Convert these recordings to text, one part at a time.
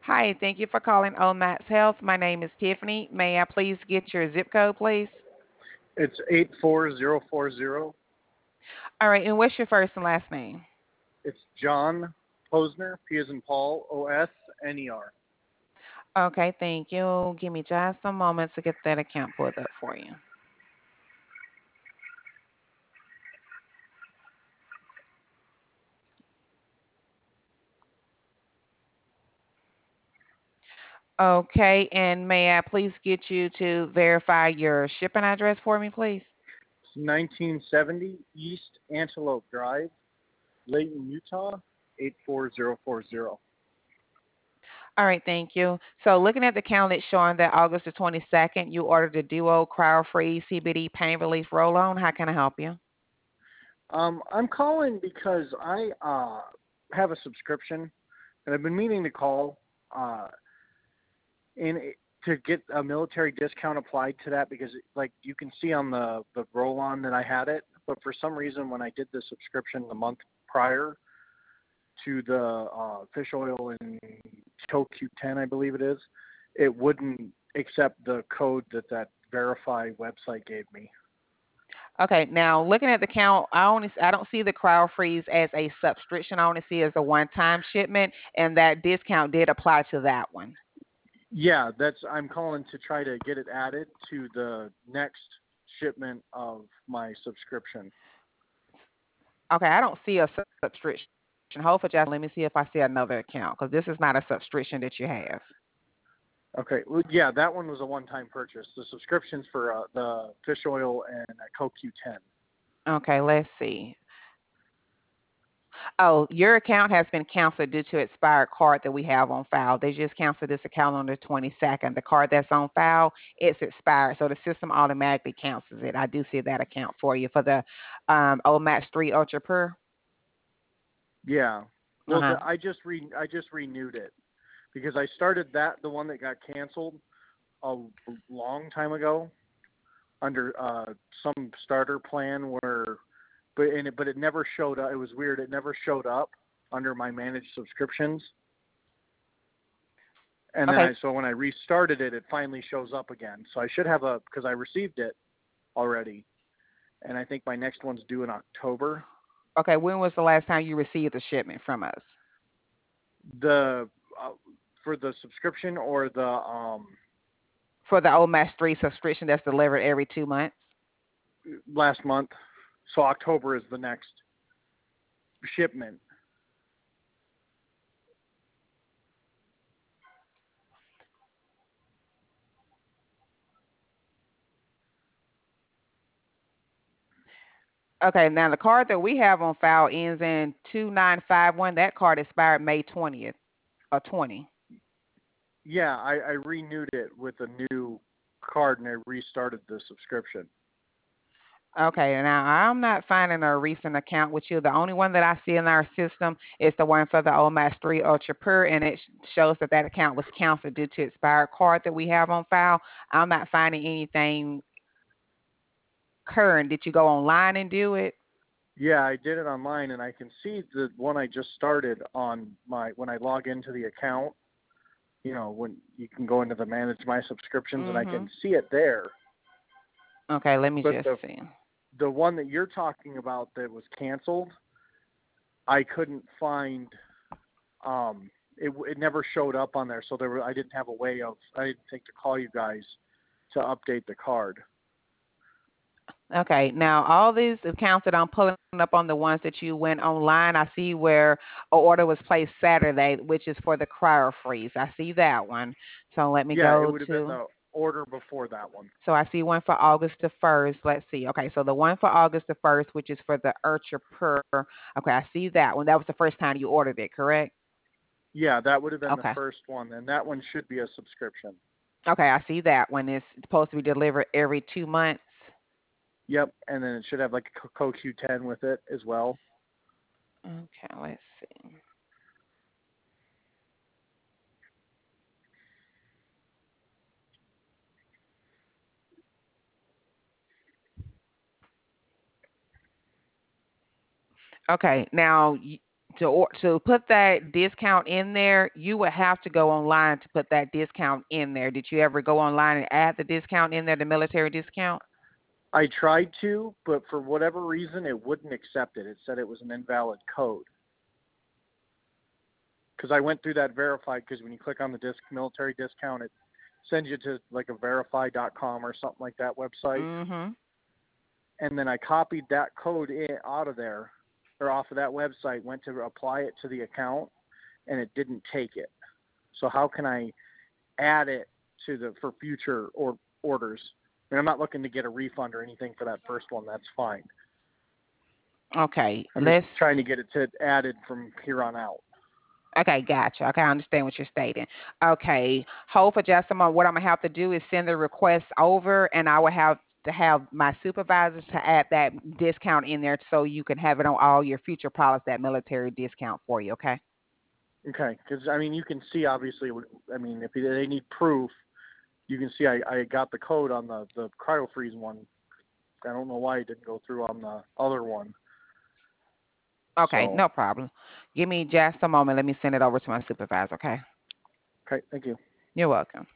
Hi, thank you for calling Max Health. My name is Tiffany. May I please get your zip code, please? It's 84040. All right, and what's your first and last name? It's John Posner, P as in Paul, OSNER. Okay, thank you. Give me just a moment to get that account pulled up for you. Okay, and may I please get you to verify your shipping address for me, please? It's 1970 East Antelope Drive, Layton, Utah, 84040. All right, thank you. So looking at the calendar, it's showing that August the 22nd, you ordered the Duo Cryo-Free CBD Pain Relief Roll-On. How can I help you? I'm calling because I have a subscription, and I've been meaning to call uh, in to get a military discount applied to that because, like you can see on the roll-on that I had it, but for some reason when I did the subscription the month prior to the fish oil and CoQ10, I believe it is, it wouldn't accept the code that Verify website gave me. Okay, now looking at the count, I don't see the cryo freeze as a subscription. I only see it as a one-time shipment, and that discount did apply to that one. Yeah, that's I'm calling to try to get it added to the next shipment of my subscription. Okay, I don't see a subscription. Hopefully, just let me see if I see another account because this is not a subscription that you have. Okay, well, yeah, that one was a one-time purchase. The subscriptions for the fish oil and CoQ10. Okay, let's see. Oh, your account has been canceled due to expired card that we have on file. They just canceled this account on the 22nd. The card that's on file, it's expired, so the system automatically cancels it. I do see that account for you for the Old Match 3 Ultra Pure. Yeah, well, Uh-huh. I just renewed it because I started the one that got canceled a long time ago under some starter plan where but it never showed up. It was weird. It never showed up under my managed subscriptions. And then Okay. so when I restarted it, it finally shows up again. So I should have because I received it already, and I think my next one's due in October. Okay, when was the last time you received a shipment from us? The uh, for the subscription or the For the Old Match 3 subscription that's delivered every 2 months? last month. So October is the next shipment. Okay, now the card that we have on file ends in 2951. That card expired May 20th or 20. Yeah, I renewed it with a new card and I restarted the subscription. Okay, now I'm not finding a recent account with you. The only one that I see in our system is the one for the OMAX 3 Ultra Pure, and it shows that that account was canceled due to expired card that we have on file. I'm not finding anything current. Did you go online and do it? Yeah, I did it online and I can see the one I just started on my when I log into the account, when you can go into the manage my subscriptions and I Mm-hmm. can see it there. Okay, let me But just see. the one that you're talking about that was canceled, I couldn't find it never showed up on there, so I didn't have a way of I didn't think to call you guys to update the card. Okay, now all these accounts that I'm pulling up on the ones that you went online, I see where an order was placed Saturday, which is for the cryo freeze. I see that one. So let me Yeah, it go would have been to, the order before that one. so I see one for August the 1st. Let's see. Okay, so the one for August the 1st, which is for the Ultra Pur. Okay, I see that one. That was the first time you ordered it, correct? Yeah, that would have been the Okay. first one, and that one should be a subscription. Okay, I see that one. It's supposed to be delivered every 2 months. Yep, and then it should have like a CoQ10 with it as well. Okay, let's see. Okay, now To put that discount in there, you would have to go online to put that discount in there. Did you ever go online and add the discount in there, the military discount? I tried to, but for whatever reason, it wouldn't accept it. It said it was an invalid code. Because I went through that verified, because when you click on the military discount, it sends you to like a verify.com or something like that website. Mm-hmm. And then I copied that code out of there, or off of that website, went to apply it to the account, and it didn't take it. So how can I add it for future orders? I mean, I'm not looking to get a refund or anything for that first one. That's fine. Okay, I'm just let's. trying to get it added from here on out. Okay, gotcha. Okay, I understand what you're stating. Okay, hold for just a moment. What I'm gonna have to do is send the request over, and I will have to have my supervisors to add that discount in there so you can have it on all your future products, that military discount for you. Okay. Okay, because I mean, you can see obviously. I mean, if they need proof, you can see I got the code on the cryo freeze one. I don't know why it didn't go through on the other one. Okay, So, no problem. Give me just a moment. Let me send it over to my supervisor. Okay. okay, thank you. You're welcome.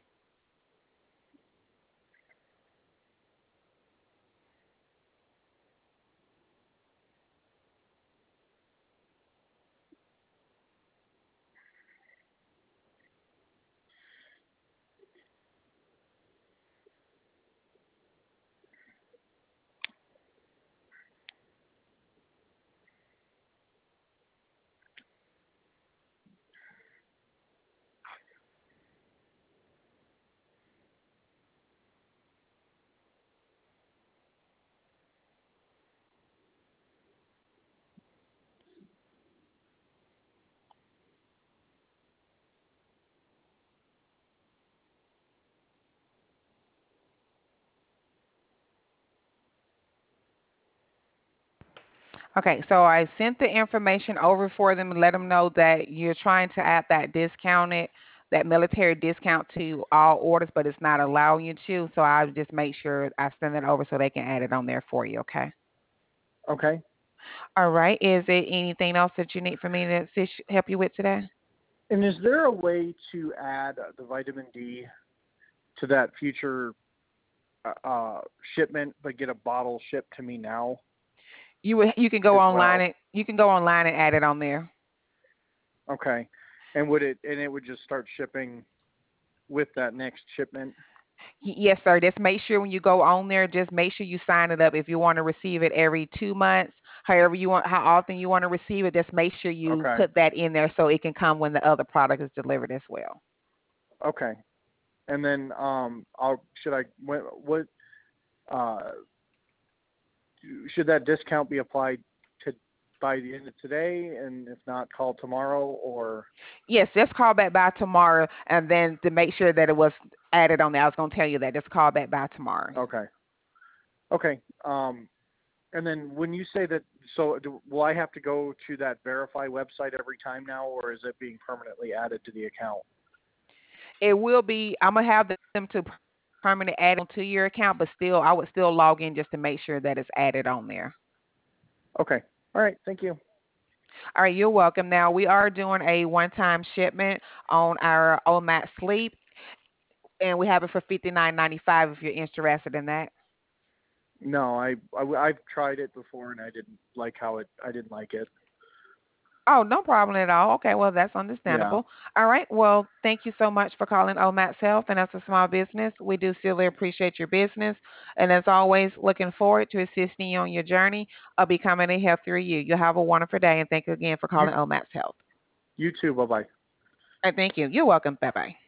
Okay, so I sent the information over for them and let them know that you're trying to add that military discount to all orders, but it's not allowing you to. So I'll just make sure I send it over so they can add it on there for you. Okay. Okay. All right. Is there anything else that you need for me to help you with today? And is there a way to add the vitamin D to that future shipment, but get a bottle shipped to me now You can go as online well? and you can go online and add it on there. Okay. And it would just start shipping with that next shipment? Yes, sir. Just make sure when you go on there, just make sure you sign it up. If you want to receive it every 2 months, however you want, how often you want to receive it, just make sure you Okay. put that in there so it can come when the other product is delivered as well. Okay. And then I'll should I what uh should that discount be applied to by the end of today, and if not, call tomorrow? Or Yes, just call back by tomorrow, and then to make sure that it was added on there. I was going to tell you that. Just call back by tomorrow. okay. Okay. And then when you say that, so will I have to go to that verify website every time now, or is it being permanently added to the account? It will be. I'm gonna have them to permanently add on to your account, but still, I would still log in just to make sure that it's added on there. Okay. All right. Thank you. All right, you're welcome. Now we are doing a one-time shipment on our OMAT Sleep, and we have it for $59.95 if you're interested in that. No, I've tried it before, and I didn't like how it. I didn't like it. Oh, no problem at all. Okay, well that's Yeah. understandable. All right, well thank you so much for calling OMAT's Health, and as a small business, we do sincerely appreciate your business, and as always, looking forward to assisting you on your journey of becoming a healthier you. You have a wonderful day, and thank you again for You calling OMAT's Health. you too. Bye bye. And thank you. You're welcome. Bye bye.